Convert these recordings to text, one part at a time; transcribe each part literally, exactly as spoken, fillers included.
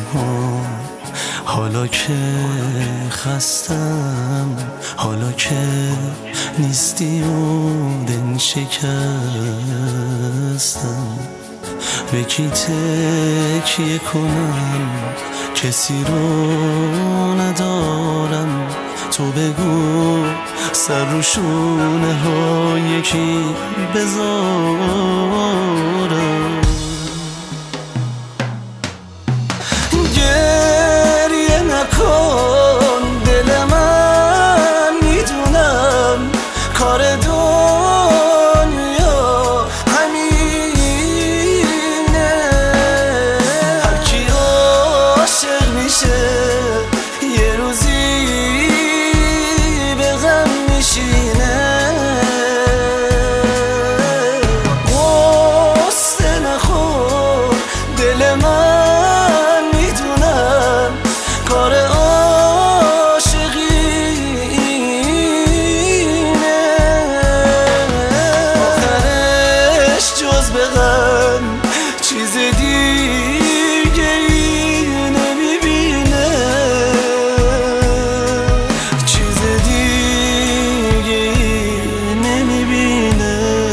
تنها، حالا که خستم، حالا که نیستی و دل شکستم. به کی تکیه کنم، کسی رو ندارم. تو بگو سر رو شونه ها یکی بذارم. گریه نکن دل من، میدونم کار دنیا همینه. هر کی عاشق میشه یه روزی به غم میشینه. غصه نخور دل من، میدونم کار عاشقینه. آخرش جز به غم چیز دیگه ای نمیبینه، چیز دیگه ای نمیبینه.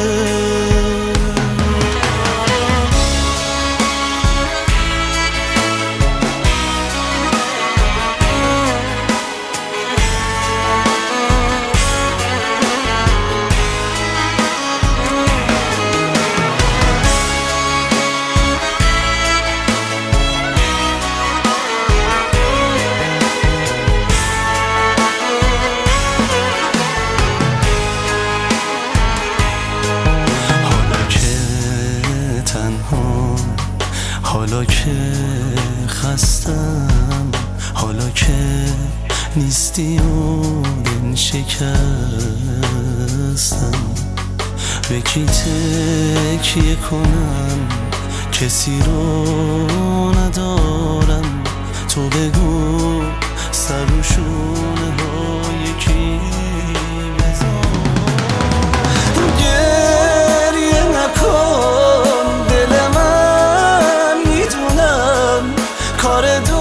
حالا که خستم، حالا که نیستی و دل شکستم. به کی تکیه کنم، کسی رو ندارم. تو بگو سر و شونه ها یکی بذارم. گریه نکن دل من، میدونم کار